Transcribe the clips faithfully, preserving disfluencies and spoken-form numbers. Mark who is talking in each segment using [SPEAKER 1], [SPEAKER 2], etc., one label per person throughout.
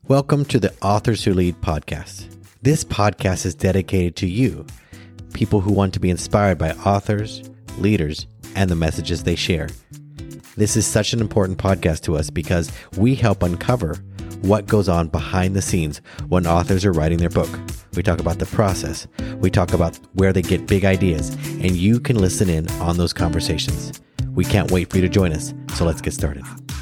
[SPEAKER 1] Welcome to the Authors Who Lead podcast. This podcast is dedicated to you, people who want to be inspired by authors, leaders, and the messages they share. This is such an important podcast to us because we help uncover what goes on behind the scenes when authors are writing their book. We talk about the process. We talk about where they get big ideas, and you can listen in on those conversations. We can't wait for you to join us, so let's get started.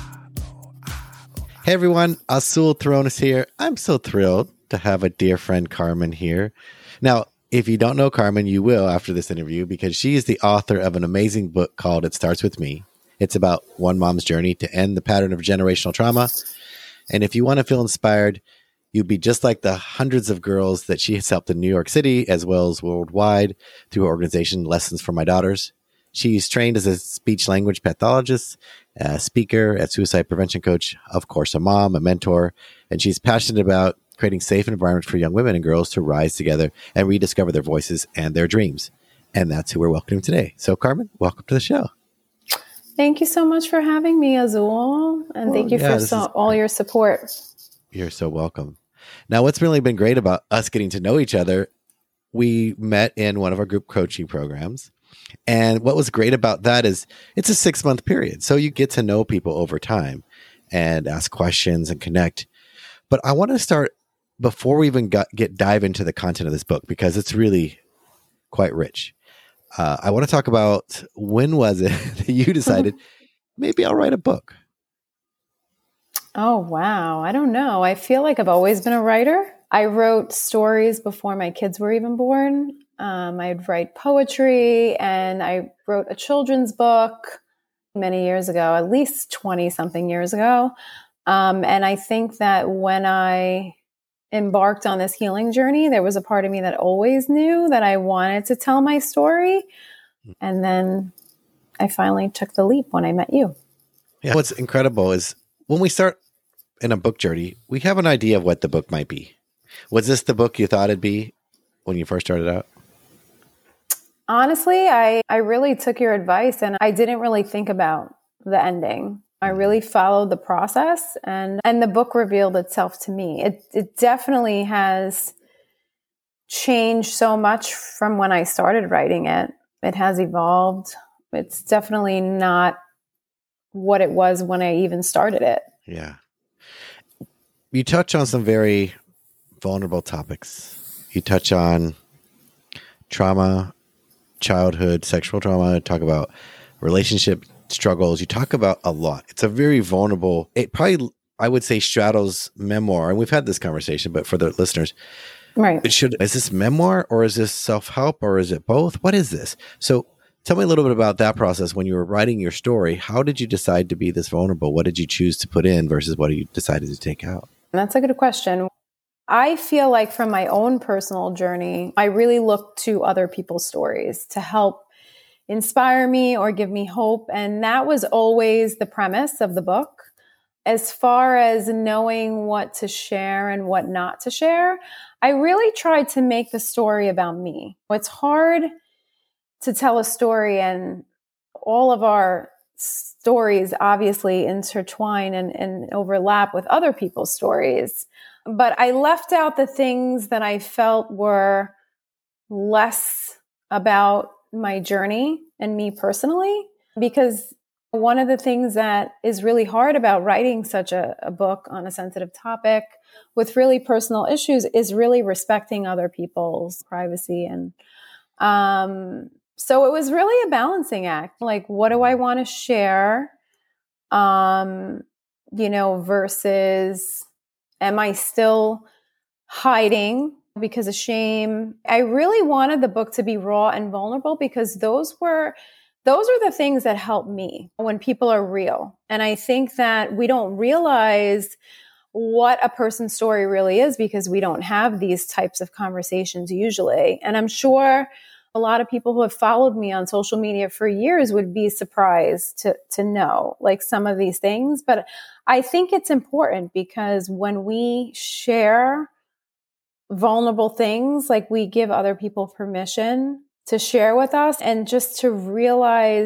[SPEAKER 1] Hey everyone, Azul Thrones here. I'm so thrilled to have a dear friend Carmen here. Now, if you don't know Carmen, you will after this interview because she is the author of an amazing book called It Starts With Me. It's about one mom's journey to end the pattern of generational trauma. And if you want to feel inspired, you'll be just like the hundreds of girls that she has helped in New York City as well as worldwide through her organization, Lessons for My Daughters. She's trained as a speech language pathologist, a speaker, a suicide prevention coach, of course, a mom, a mentor, and she's passionate about creating safe environments for young women and girls to rise together and rediscover their voices and their dreams. And that's who we're welcoming today. So, Carmen, welcome to the show.
[SPEAKER 2] Thank you so much for having me, Azul, and
[SPEAKER 1] well,
[SPEAKER 2] thank you
[SPEAKER 1] yeah,
[SPEAKER 2] for so, all your support.
[SPEAKER 1] You're so welcome. Now, what's really been great about us getting to know each other, we met in one of our group coaching programs. And what was great about that is it's a six month period. So you get to know people over time and ask questions and connect. But I want to start before we even got, get dive into the content of this book, because it's really quite rich. Uh, I want to talk about when was it that you decided maybe I'll write a book?
[SPEAKER 2] Oh, wow. I don't know. I feel like I've always been a writer. I wrote stories before my kids were even born. Um, I'd write poetry, and I wrote a children's book many years ago, at least twenty something years ago. Um, and I think that when I embarked on this healing journey, there was a part of me that always knew that I wanted to tell my story. And then I finally took the leap when I met you.
[SPEAKER 1] Yeah. What's incredible is when we start in a book journey, we have an idea of what the book might be. Was this the book you thought it'd be when you first started out?
[SPEAKER 2] Honestly, I, I really took your advice and I didn't really think about the ending. I really followed the process and, and the book revealed itself to me. It, it definitely has changed so much from when I started writing it. It has evolved. It's definitely not what it was when I even started it.
[SPEAKER 1] Yeah. You touch on some very vulnerable topics. You touch on trauma, childhood, sexual trauma, talk about relationship struggles. You talk about a lot. It's a very vulnerable, it probably, I would say, straddles memoir. And we've had this conversation, but for the listeners,
[SPEAKER 2] right?
[SPEAKER 1] It should, is this memoir or is this self-help or is it both? What is this? So tell me a little bit about that process. When you were writing your story, how did you decide to be this vulnerable? What did you choose to put in versus what you decided to take out?
[SPEAKER 2] That's a good question. I feel like from my own personal journey, I really look to other people's stories to help inspire me or give me hope. And that was always the premise of the book. As far as knowing what to share and what not to share, I really tried to make the story about me. It's hard to tell a story, and all of our stories obviously intertwine and, and overlap with other people's stories. But I left out the things that I felt were less about my journey and me personally, because one of the things that is really hard about writing such a, a book on a sensitive topic with really personal issues is really respecting other people's privacy. And um, so it was really a balancing act. Like, what do I want to share? Um, you know, versus am I still hiding because of shame? I really wanted the book to be raw and vulnerable because those were, those are the things that help me when people are real. And I think that we don't realize what a person's story really is because we don't have these types of conversations usually. And I'm sure a lot of people who have followed me on social media for years would be surprised to, to know like some of these things. But I think it's important because when we share vulnerable things, like we give other people permission to share with us and just to realize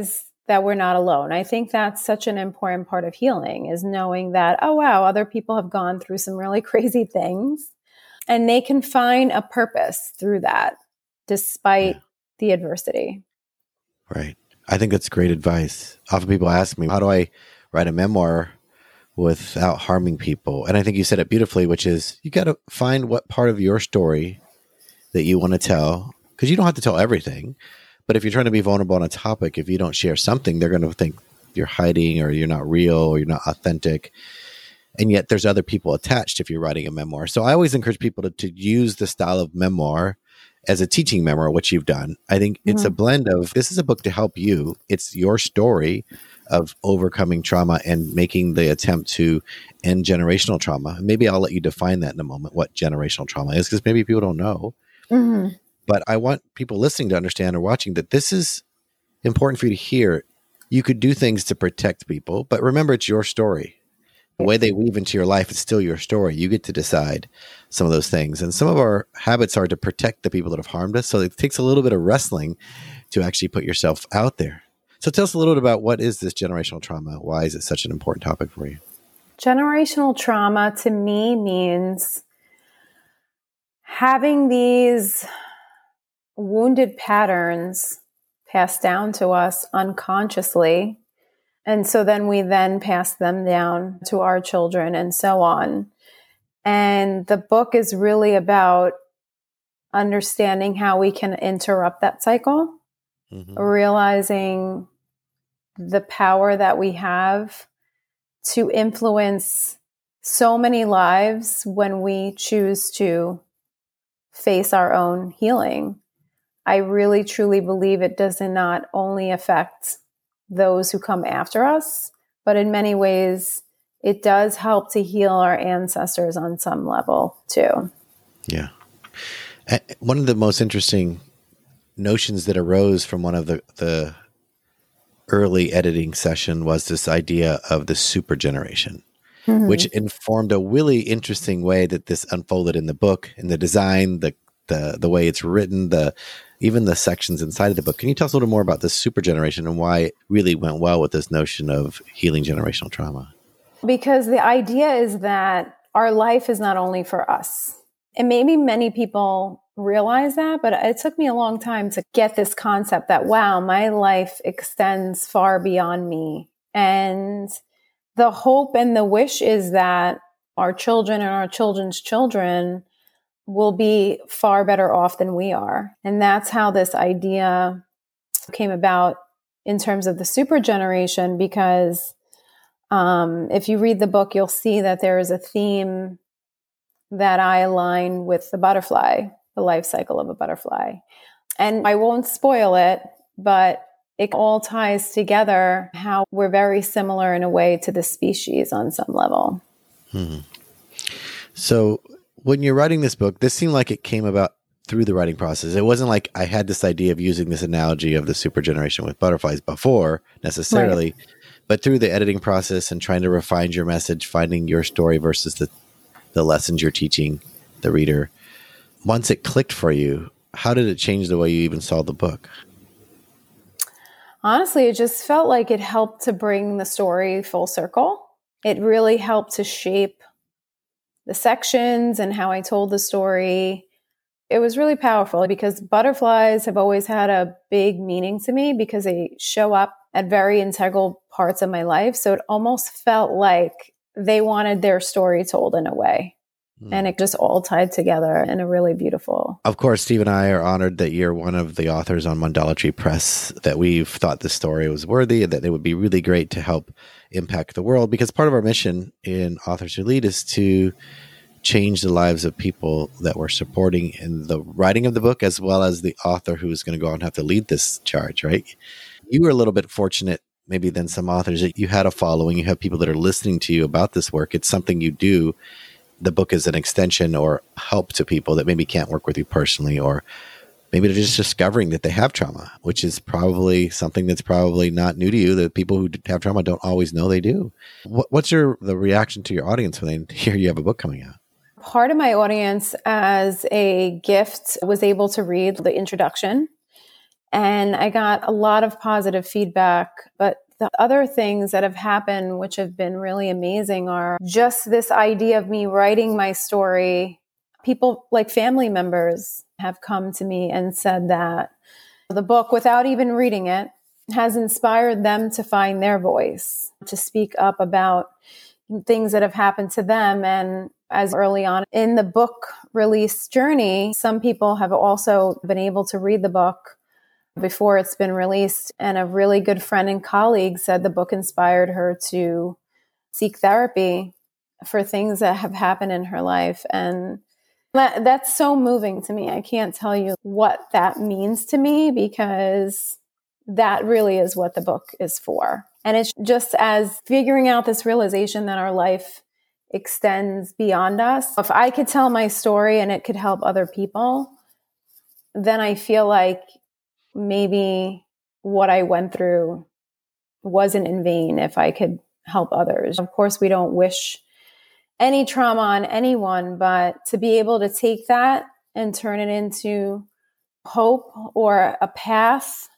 [SPEAKER 2] that we're not alone. I think that's such an important part of healing, is knowing that, oh, wow, other people have gone through some really crazy things and they can find a purpose through that despite yeah. the adversity.
[SPEAKER 1] Right. I think that's great advice. Often people ask me, how do I write a memoir without harming people? And I think you said it beautifully, which is you got to find what part of your story that you want to tell, because you don't have to tell everything. But if you're trying to be vulnerable on a topic, if you don't share something, they're going to think you're hiding or you're not real or you're not authentic. And yet there's other people attached if you're writing a memoir. So I always encourage people to, to use the style of memoir as a teaching memoir, which you've done. I think mm-hmm. it's a blend of, this is a book to help you. It's your story of overcoming trauma and making the attempt to end generational trauma. Maybe I'll let you define that in a moment, what generational trauma is, because maybe people don't know. Mm-hmm. But I want people listening to understand or watching that this is important for you to hear. You could do things to protect people, but remember, it's your story. The way they weave into your life is still your story. You get to decide some of those things. And some of our habits are to protect the people that have harmed us. So it takes a little bit of wrestling to actually put yourself out there. So tell us a little bit about, what is this generational trauma? Why is it such an important topic for you?
[SPEAKER 2] Generational trauma to me means having these wounded patterns passed down to us unconsciously. And so then we then pass them down to our children and so on. And the book is really about understanding how we can interrupt that cycle, mm-hmm. realizing the power that we have to influence so many lives when we choose to face our own healing. I really, truly believe it does not only affect those who come after us, but in many ways, it does help to heal our ancestors on some level too.
[SPEAKER 1] Yeah. One of the most interesting notions that arose from one of the, the early editing session was this idea of the super generation, mm-hmm. which informed a really interesting way that this unfolded in the book, in the design, the the the way it's written, the even the sections inside of the book. Can you tell us a little more about this super generation and why it really went well with this notion of healing generational trauma?
[SPEAKER 2] Because the idea is that our life is not only for us. And maybe many people realize that, but it took me a long time to get this concept that, wow, my life extends far beyond me. And the hope and the wish is that our children and our children's children will be far better off than we are. And that's how this idea came about in terms of the super generation, because um, if you read the book, you'll see that there is a theme that I align with the butterfly, the life cycle of a butterfly. And I won't spoil it, but it all ties together how we're very similar in a way to the species on some level.
[SPEAKER 1] Hmm. So when you're writing this book, this seemed like it came about through the writing process. It wasn't like I had this idea of using this analogy of the super generation with butterflies before necessarily, right. but through the editing process and trying to refine your message, finding your story versus the, the lessons you're teaching the reader. Once it clicked for you, how did it change the way you even saw the book?
[SPEAKER 2] Honestly, it just felt like it helped to bring the story full circle. It really helped to shape the sections and how I told the story. It was really powerful because butterflies have always had a big meaning to me because they show up at very integral parts of my life. So it almost felt like they wanted their story told in a way. Mm. And it just all tied together in a really beautiful.
[SPEAKER 1] Of course, Steve and I are honored that you're one of the authors on Mandala Tree Press, that we've thought this story was worthy and that it would be really great to help impact the world, because part of our mission in Authors Who Lead is to change the lives of people that we're supporting in the writing of the book, as well as the author who's going to go out and have to lead this charge, right? You were a little bit fortunate maybe than some authors that you had a following, you have people that are listening to you about this work. It's something you do. The book is an extension or help to people that maybe can't work with you personally, or maybe they're just discovering that they have trauma, which is probably something that's probably not new to you. That people who have trauma don't always know they do. What, what's your the reaction to your audience when they hear you have a book coming out?
[SPEAKER 2] Part of my audience, as a gift, was able to read the introduction. And I got a lot of positive feedback. But the other things that have happened, which have been really amazing, are just this idea of me writing my story. People like family members have come to me and said that the book, without even reading it, has inspired them to find their voice, to speak up about things that have happened to them. And as early on in the book release journey, some people have also been able to read the book before it's been released. And a really good friend and colleague said the book inspired her to seek therapy for things that have happened in her life. And that, that's so moving to me. I can't tell you what that means to me, because that really is what the book is for. And it's just as figuring out this realization that our life extends beyond us. If I could tell my story and it could help other people, then I feel like maybe what I went through wasn't in vain if I could help others. Of course, we don't wish any trauma on anyone, but to be able to take that and turn it into hope or a path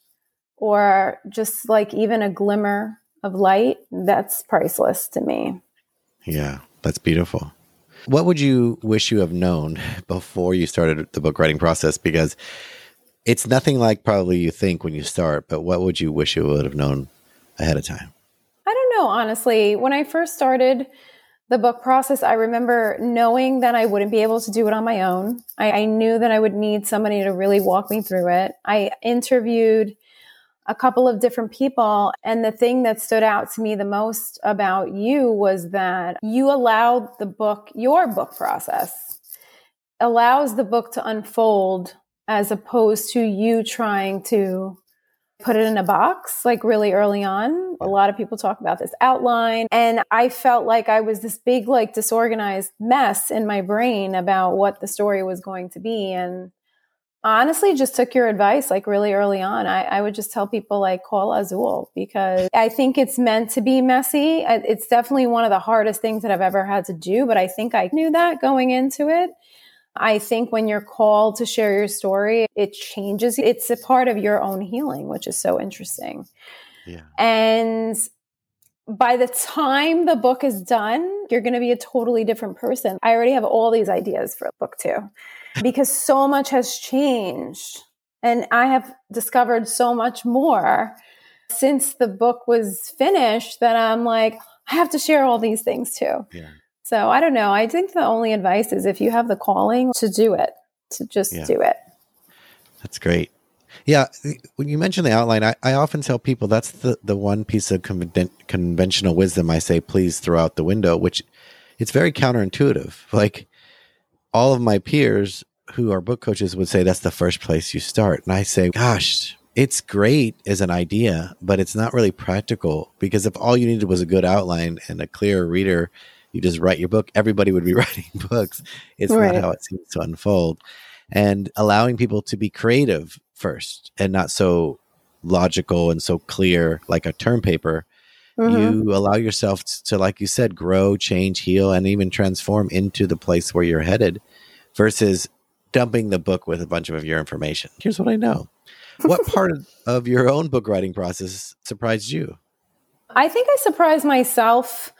[SPEAKER 2] or just like even a glimmer of light, that's priceless to me.
[SPEAKER 1] Yeah, that's beautiful. What would you wish you have known before you started the book writing process? Because it's nothing like probably you think when you start, but what would you wish you would have known ahead of time?
[SPEAKER 2] I don't know, honestly. When I first started the book process, I remember knowing that I wouldn't be able to do it on my own. I, I knew that I would need somebody to really walk me through it. I interviewed a couple of different people, and the thing that stood out to me the most about you was that you allowed the book, your book process, allows the book to unfold as opposed to you trying to put it in a box, like really early on. A lot of people talk about this outline. And I felt like I was this big, like disorganized mess in my brain about what the story was going to be. And honestly, just took your advice like really early on. I, I would just tell people like call Azul, because I think it's meant to be messy. It's definitely one of the hardest things that I've ever had to do, but I think I knew that going into it. I think when you're called to share your story, it changes. It's a part of your own healing, which is so interesting.
[SPEAKER 1] Yeah.
[SPEAKER 2] And by the time the book is done, you're going to be a totally different person. I already have all these ideas for book two because so much has changed. And I have discovered so much more since the book was finished that I'm like, I have to share all these things too.
[SPEAKER 1] Yeah.
[SPEAKER 2] So I don't know. I think the only advice is if you have the calling to do it, to just
[SPEAKER 1] yeah.
[SPEAKER 2] do it.
[SPEAKER 1] That's great. Yeah. When you mention the outline, I, I often tell people that's the, the one piece of conven- conventional wisdom I say, please throw out the window, which it's very counterintuitive. Like all of my peers who are book coaches would say, that's the first place you start. And I say, gosh, it's great as an idea, but it's not really practical, because if all you needed was a good outline and a clear reader, you just write your book, everybody would be writing books. It's
[SPEAKER 2] right.
[SPEAKER 1] not how it seems to unfold. And allowing people to be creative first and not so logical and so clear like a term paper. Mm-hmm. You allow yourself to, like you said, grow, change, heal, and even transform into the place where you're headed versus dumping the book with a bunch of your information. Here's what I know. What part of your own book writing process surprised you?
[SPEAKER 2] I think I surprised myself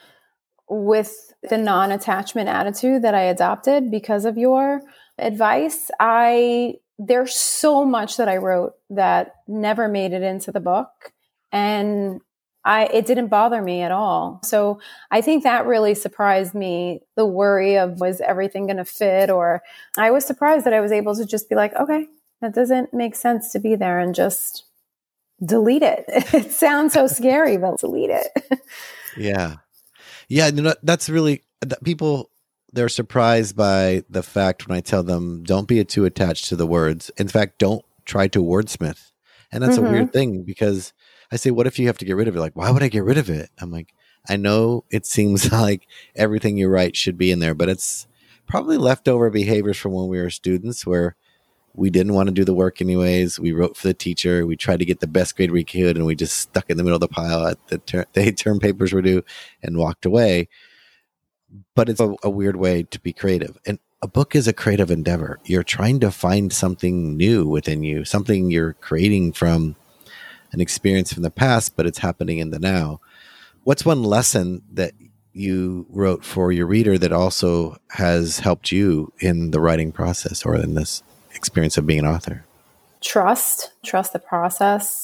[SPEAKER 2] with the non-attachment attitude that I adopted because of your advice. I there's so much that I wrote that never made it into the book, and I it didn't bother me at all. So I think that really surprised me, the worry of was everything going to fit, or I was surprised that I was able to just be like, okay, that doesn't make sense to be there, and just delete it. It sounds so scary, but delete it.
[SPEAKER 1] Yeah. Yeah, you know, that's really, people, they're surprised by the fact when I tell them, don't be too attached to the words. In fact, don't try to wordsmith. And that's mm-hmm. a weird thing, because I say, what if you have to get rid of it? Like, why would I get rid of it? I'm like, I know it seems like everything you write should be in there, but it's probably leftover behaviors from when we were students where we didn't want to do the work anyways. We wrote for the teacher. We tried to get the best grade we could, and we just stuck in the middle of the pile at the, ter- the term papers were due and walked away. But it's a, a weird way to be creative. And a book is a creative endeavor. You're trying to find something new within you, something you're creating from an experience from the past, but it's happening in the now. What's one lesson that you wrote for your reader that also has helped you in the writing process or in this experience of being an author?
[SPEAKER 2] Trust, trust the process.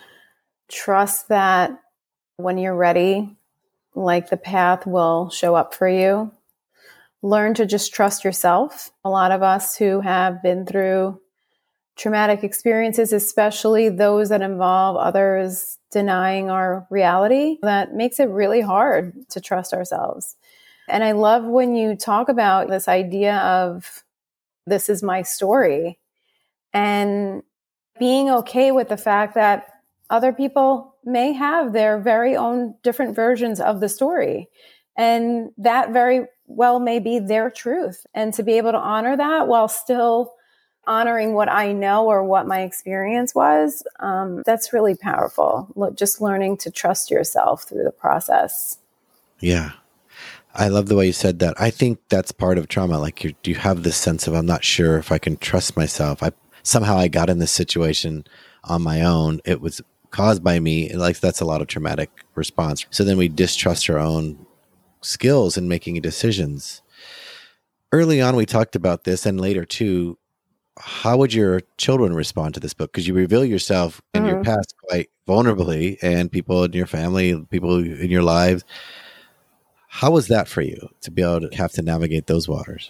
[SPEAKER 2] Trust that when you're ready, like the path will show up for you. Learn to just trust yourself. A lot of us who have been through traumatic experiences, especially those that involve others denying our reality, that makes it really hard to trust ourselves. And I love when you talk about this idea of this is my story and being okay with the fact that other people may have their very own different versions of the story. And that very well may be their truth. And to be able to honor that while still honoring what I know or what my experience was, um, that's really powerful. Look, just learning to trust yourself through the process.
[SPEAKER 1] Yeah. I love the way you said that. I think that's part of trauma. Like you, you have this sense of, I'm not sure if I can trust myself. I somehow I got in this situation on my own. It was caused by me. Like that's a lot of traumatic response. So then we distrust our own skills in making decisions. Early on, we talked about this, and later too. How would your children respond to this book? Because you reveal yourself in mm-hmm. your past quite vulnerably, and people in your family, people in your lives. How was that for you to be able to have to navigate those waters?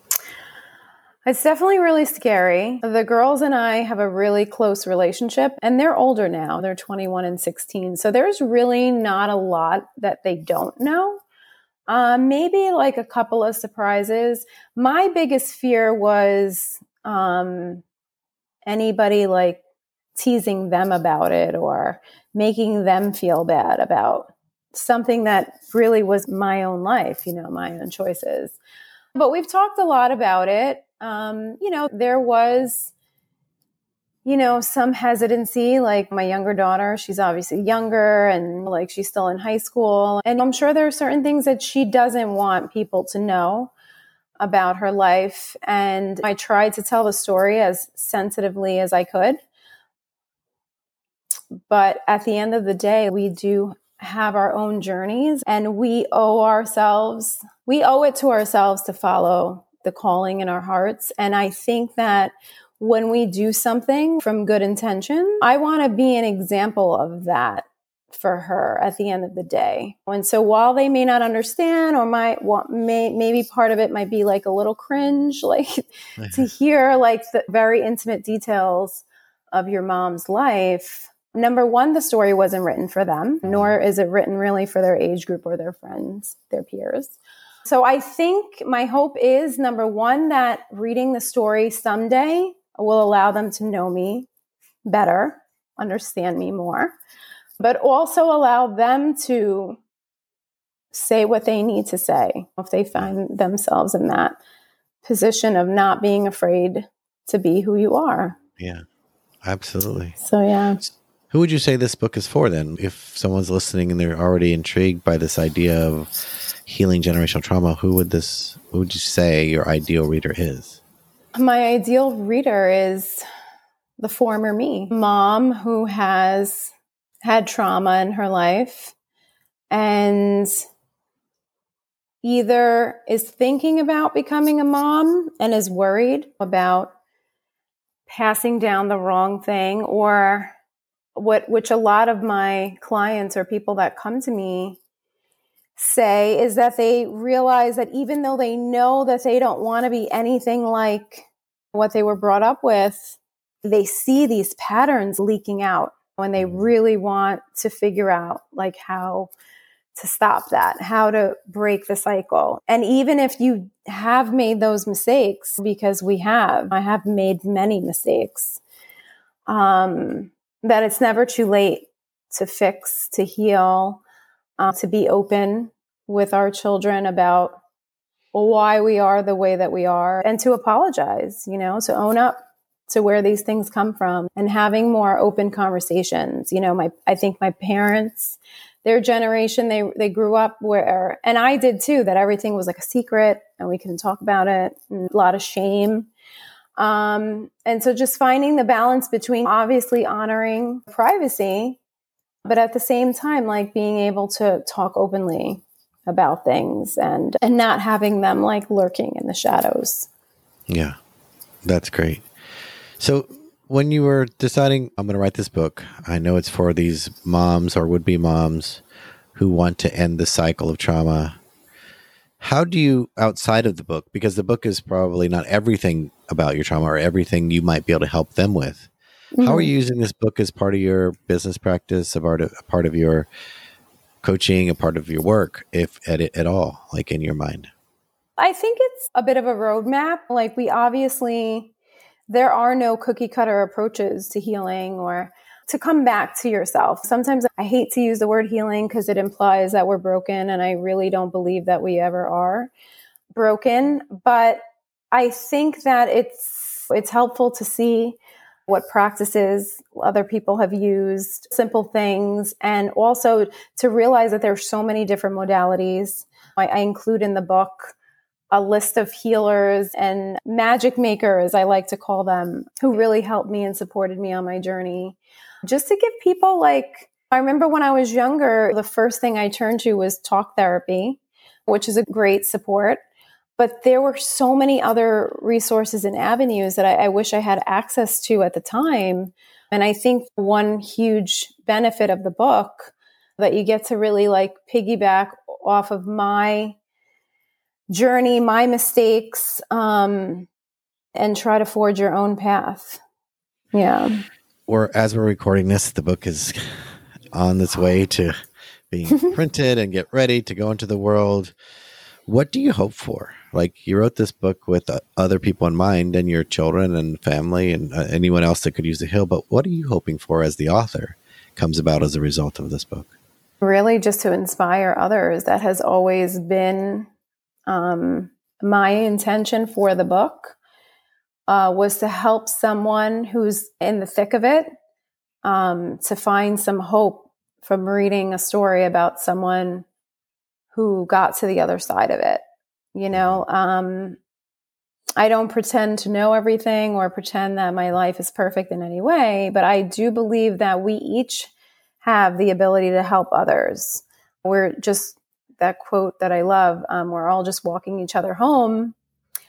[SPEAKER 2] It's definitely really scary. The girls and I have a really close relationship, and they're older now. They're twenty-one and sixteen. So there's really not a lot that they don't know. Um, maybe like a couple of surprises. My biggest fear was um, anybody like teasing them about it or making them feel bad about something that really was my own life, you know, my own choices. But we've talked a lot about it. Um, you know, there was, you know, some hesitancy, like my younger daughter, she's obviously younger and like she's still in high school. And I'm sure there are certain things that she doesn't want people to know about her life. And I tried to tell the story as sensitively as I could. But at the end of the day, we do have our own journeys, and we owe ourselves, we owe it to ourselves to follow the calling in our hearts. And I think that when we do something from good intention, I want to be an example of that for her at the end of the day. And so while they may not understand, or might want, may, maybe part of it might be like a little cringe, like to hear like the very intimate details of your mom's life. Number one, the story wasn't written for them, nor is it written really for their age group or their friends, their peers. So I think my hope is, number one, that reading the story someday will allow them to know me better, understand me more, but also allow them to say what they need to say if they find themselves in that position of not being afraid to be who you are.
[SPEAKER 1] Yeah, absolutely.
[SPEAKER 2] So, yeah.
[SPEAKER 1] Who would you say this book is for then? If someone's listening and they're already intrigued by this idea of healing generational trauma, who would this, who would you say your ideal reader is?
[SPEAKER 2] My ideal reader is the former me, mom who has had trauma in her life and either is thinking about becoming a mom and is worried about passing down the wrong thing, or what, which a lot of my clients or people that come to me say is that they realize that even though they know that they don't want to be anything like what they were brought up with, they see these patterns leaking out when they really want to figure out like how to stop that, how to break the cycle. And even if you have made those mistakes, because we have, I have made many mistakes, um, that it's never too late to fix, to heal, uh, to be open with our children about why we are the way that we are, and to apologize, you know, to own up to where these things come from, and having more open conversations. You know, my, I think my parents, their generation, they they grew up where, and I did too, that everything was like a secret and we couldn't talk about it, and a lot of shame. Um, and so just finding the balance between obviously honoring privacy, but at the same time, like being able to talk openly about things and, and not having them like lurking in the shadows.
[SPEAKER 1] Yeah, that's great. So when you were deciding, I'm going to write this book, I know it's for these moms or would-be moms who want to end the cycle of trauma. How do you, outside of the book, because the book is probably not everything about your trauma or everything you might be able to help them with. Mm-hmm. How are you using this book as part of your business practice, a part of, a part of your coaching, a part of your work, if at, at all, like in your mind?
[SPEAKER 2] I think it's a bit of a roadmap. Like we obviously, there are no cookie cutter approaches to healing or to come back to yourself. Sometimes I hate to use the word healing because it implies that we're broken, and I really don't believe that we ever are broken. But I think that it's it's helpful to see what practices other people have used, simple things, and also to realize that there's so many different modalities. I, I include in the book a list of healers and magic makers, I like to call them, who really helped me and supported me on my journey. Just to give people, like, I remember when I was younger, the first thing I turned to was talk therapy, which is a great support. But there were so many other resources and avenues that I, I wish I had access to at the time. And I think one huge benefit of the book that you get to really like piggyback off of my journey, my mistakes, um, and try to forge your own path. Yeah.
[SPEAKER 1] Or as we're recording this, the book is on its way to being printed and get ready to go into the world. What do you hope for? Like, you wrote this book with uh, other people in mind, and your children and family and uh, anyone else that could use the heal. But what are you hoping for as the author comes about as a result of this book?
[SPEAKER 2] Really just to inspire others. That has always been um, my intention for the book. Uh, was to help someone who's in the thick of it, um, to find some hope from reading a story about someone who got to the other side of it. You know, um, I don't pretend to know everything or pretend that my life is perfect in any way, but I do believe that we each have the ability to help others. We're just, that quote that I love, um, we're all just walking each other home.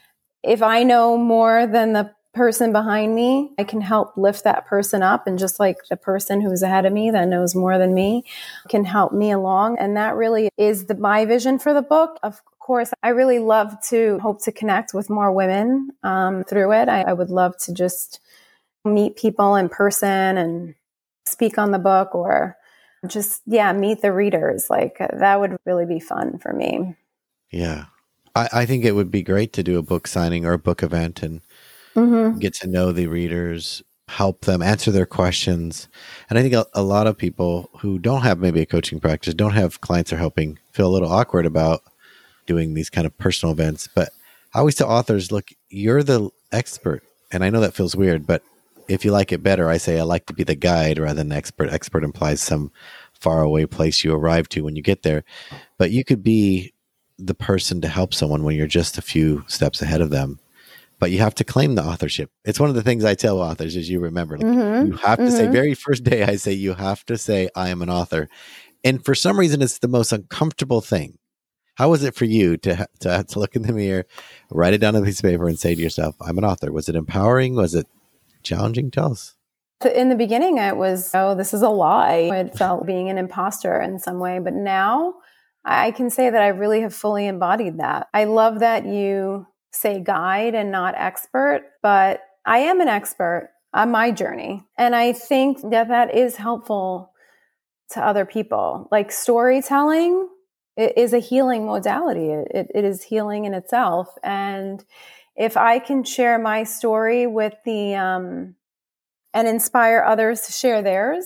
[SPEAKER 2] If I know more than the person behind me, I can help lift that person up. And just like the person who's ahead of me that knows more than me can help me along. And that really is the, my vision for the book. Of course, I really love to hope to connect with more women um, through it. I, I would love to just meet people in person and speak on the book, or just, yeah, meet the readers. Like, that would really be fun for me.
[SPEAKER 1] Yeah. I, I think it would be great to do a book signing or a book event and mm-hmm. get to know the readers, help them answer their questions. And I think a, a lot of people who don't have maybe a coaching practice, don't have clients they're helping, feel a little awkward about doing these kind of personal events. But I always tell authors, look, you're the expert. And I know that feels weird, but if you like it better, I say I like to be the guide rather than the expert. Expert implies some faraway place you arrive to when you get there. But you could be the person to help someone when you're just a few steps ahead of them. But you have to claim the authorship. It's one of the things I tell authors, as you remember. Like, mm-hmm. You have to mm-hmm. say, very first day, I say, you have to say, I am an author. And for some reason, it's the most uncomfortable thing. How was it for you to, to, to look in the mirror, write it down on a piece of paper and say to yourself, I'm an author? Was it empowering? Was it challenging? Tell us.
[SPEAKER 2] In the beginning, it was, oh, this is a lie. It felt being an imposter in some way. But now I can say that I really have fully embodied that. I love that you say guide and not expert, but I am an expert on my journey. And I think that that is helpful to other people. Like, storytelling is a healing modality. It, it is healing in itself. And if I can share my story with the, um, and inspire others to share theirs,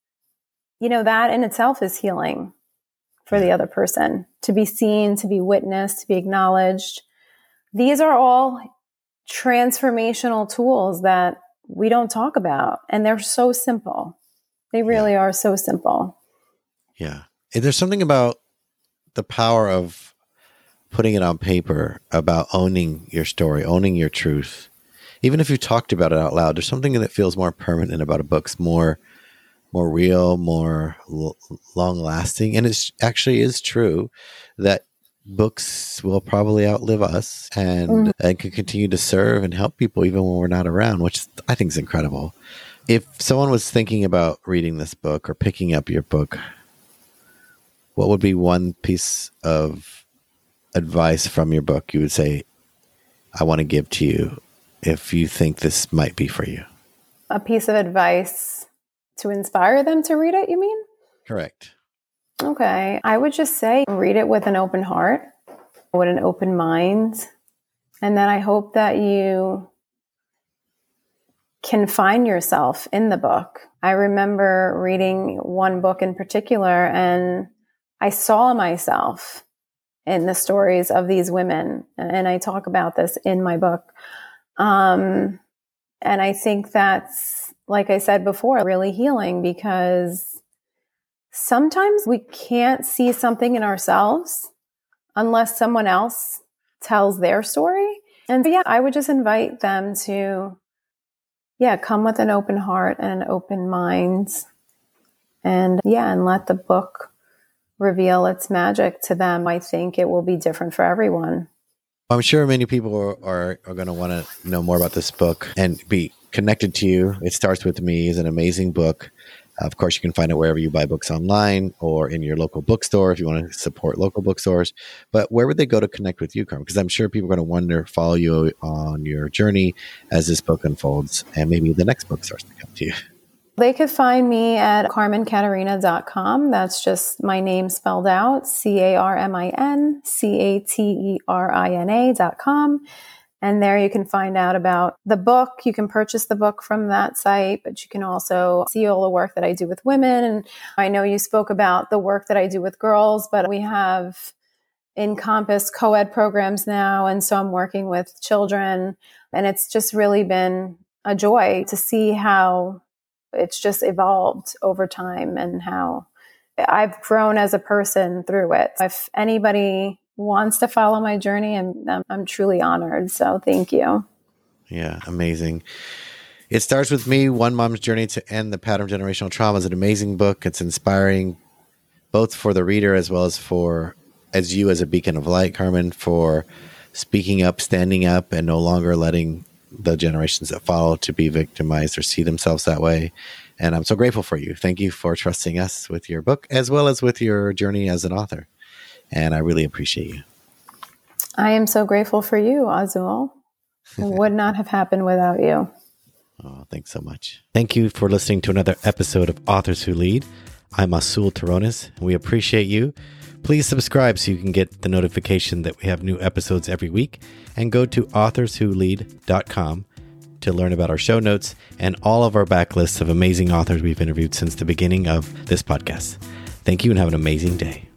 [SPEAKER 2] you know, that in itself is healing for the other person, to be seen, to be witnessed, to be acknowledged. These are all transformational tools that we don't talk about, and they're so simple. They really yeah. are so simple.
[SPEAKER 1] Yeah. There's something about the power of putting it on paper, about owning your story, owning your truth. Even if you talked about it out loud, there's something that feels more permanent about a book's more more real, more l- long lasting. And it actually is true that books will probably outlive us and, mm-hmm. and can continue to serve and help people even when we're not around, which I think is incredible. If someone was thinking about reading this book or picking up your book, what would be one piece of advice from your book you would say, I want to give to you if you think this might be for you?
[SPEAKER 2] A piece of advice to inspire them to read it, you mean?
[SPEAKER 1] Correct.
[SPEAKER 2] Okay. I would just say read it with an open heart, with an open mind. And then I hope that you can find yourself in the book. I remember reading one book in particular, and I saw myself in the stories of these women. And I talk about this in my book. Um, and I think that's, like I said before, really healing, because sometimes we can't see something in ourselves unless someone else tells their story. And yeah, I would just invite them to, yeah, come with an open heart and an open mind. And yeah, and let the book reveal its magic to them. I think it will be different for everyone.
[SPEAKER 1] I'm sure many people are, are, are going to want to know more about this book and be connected to you. It Starts With Me is an amazing book. Uh, of course, you can find it wherever you buy books online or in your local bookstore if you want to support local bookstores. But where would they go to connect with you, Carmen? Because I'm sure people are going to wonder, follow you on your journey as this book unfolds, and maybe the next book starts to come to you.
[SPEAKER 2] They could find me at carmen caterina dot com. That's just my name spelled out, C A R M I N C A T E R I N A dot com. And there you can find out about the book. You can purchase the book from that site, but you can also see all the work that I do with women. And I know you spoke about the work that I do with girls, but we have Encompass co-ed programs now. And so I'm working with children. And it's just really been a joy to see how it's just evolved over time and how I've grown as a person through it. If anybody wants to follow my journey, and I'm, I'm truly honored. So thank you.
[SPEAKER 1] Yeah, amazing. It Starts With Me, One Mom's Journey to End the Pattern of Generational Trauma is an amazing book. It's inspiring both for the reader as well as for as you as a beacon of light, Carmen, for speaking up, standing up, and no longer letting the generations that follow to be victimized or see themselves that way. And I'm so grateful for you. Thank you for trusting us with your book as well as with your journey as an author. And I really appreciate you.
[SPEAKER 2] I am so grateful for you, Azul. It would not have happened without you.
[SPEAKER 1] Oh, thanks so much. Thank you for listening to another episode of Authors Who Lead. I'm Azul Terrones, and we appreciate you. Please subscribe so you can get the notification that we have new episodes every week, and go to authors who lead dot com to learn about our show notes and all of our backlists of amazing authors we've interviewed since the beginning of this podcast. Thank you and have an amazing day.